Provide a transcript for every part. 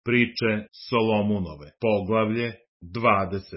Priče Solomunove, poglavlje 20.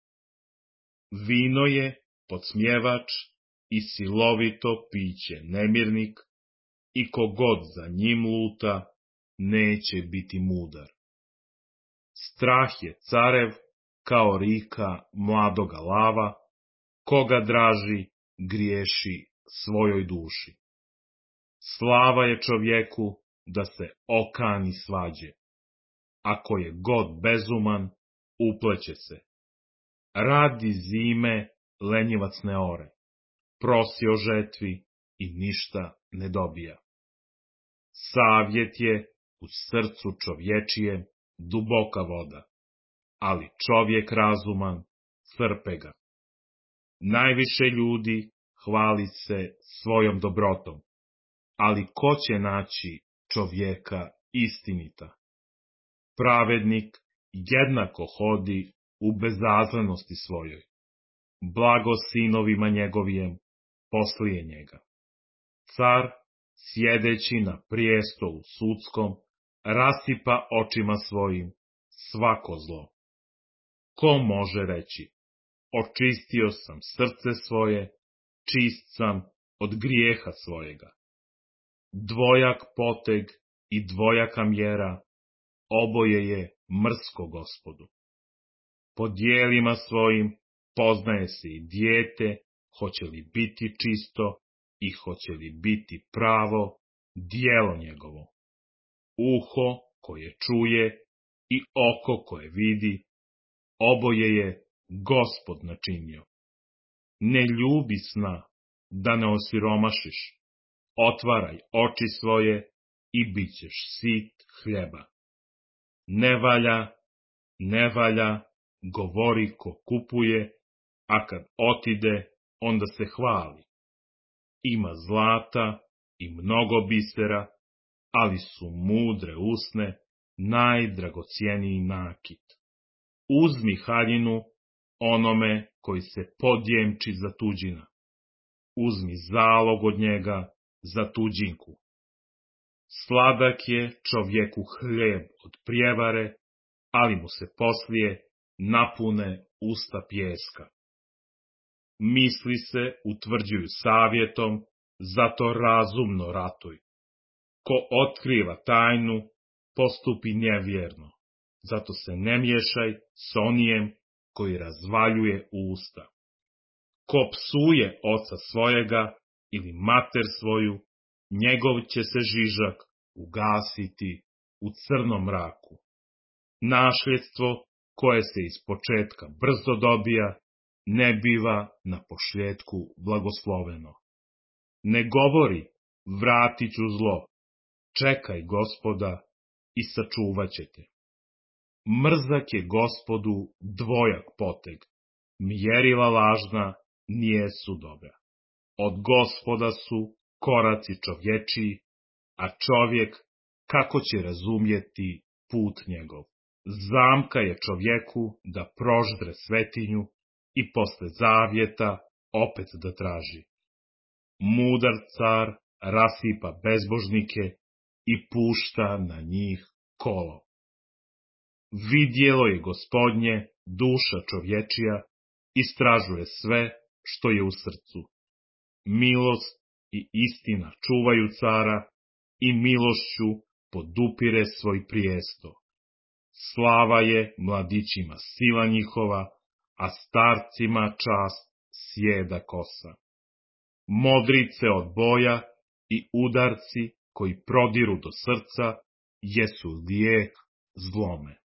Vino je podsmjevač i silovito piće nemirnik, i kogod za njim luta, neće biti mudar. Strah je carev kao rika mladoga lava, koga draži, griješi svojoj duši. Slava je čovjeku da se okani svađe. Ako je god bezuman, upleće se. Radi zime lenjivac ne ore, prosi o žetvi i ništa ne dobija. Savjet je u srcu čovječijem duboka voda, ali čovjek razuman crpe ga. Najviše ljudi hvali se svojom dobrotom, ali ko će naći čovjeka istinita? Pravednik jednako hodi u bezazlenosti svojoj. Blago sinovima njegovijem poslije njega. Car, sjedeći na prijestolu sudskom, rasipa očima svojim svako zlo. Ko može reći, očistio sam srce svoje, čist sam od grijeha svojega. Dvojak poteg i dvojaka mjera, oboje je mrsko Gospodu. Po dijelima svojim poznaje se i dijete, hoće li biti čisto i hoće li biti pravo dijelo njegovo. Uho koje čuje i oko koje vidi, oboje je Gospod načinio. Ne ljubi sna, da ne osiromašiš. Otvaraj oči svoje i bit ćeš sit hljeba. Ne valja, govori ko kupuje, a kad otide, onda se hvali. Ima zlata i mnogo bisera, ali su mudre usne najdragocijeniji nakit. Uzmi haljinu onome koji se podjemči za tuđina. Uzmi zalog od njega za tuđinku. Sladak je čovjeku hljeb od prijevare, ali mu se poslije napune usta pijeska. Misli se utvrđuju savjetom, zato razumno ratuj. Ko otkriva tajnu, postupi nevjerno, zato se ne miješaj s onijem koji razvaljuje usta. Ko psuje oca svojega ili mater svoju, njegov će se žižak ugasiti u crnom mraku. Našljedstvo koje se iz početka brzo dobija, ne biva na posljetku blagosloveno. Ne govori, vratit ću zlo, čekaj Gospoda i sačuvat će te. Mrzak je Gospodu dvojak poteg, mjerila lažna nijesu dobra. Od Gospoda su koraci čovječiji, a čovjek kako će razumjeti put njegov. Zamka je čovjeku da proždre svetinju i posle zavjeta opet da traži. Mudar car rasipa bezbožnike i pušta na njih kolo. Vidjelo je Gospodnje duša čovječija, istražuje sve što je u srcu. Milost i istina čuvaju cara i milošću podupire svoj prijesto. Slava je mladićima sila njihova, a starcima čast sjeda kosa. Modrice od boja i udarci koji prodiru do srca jesu lijek zlome.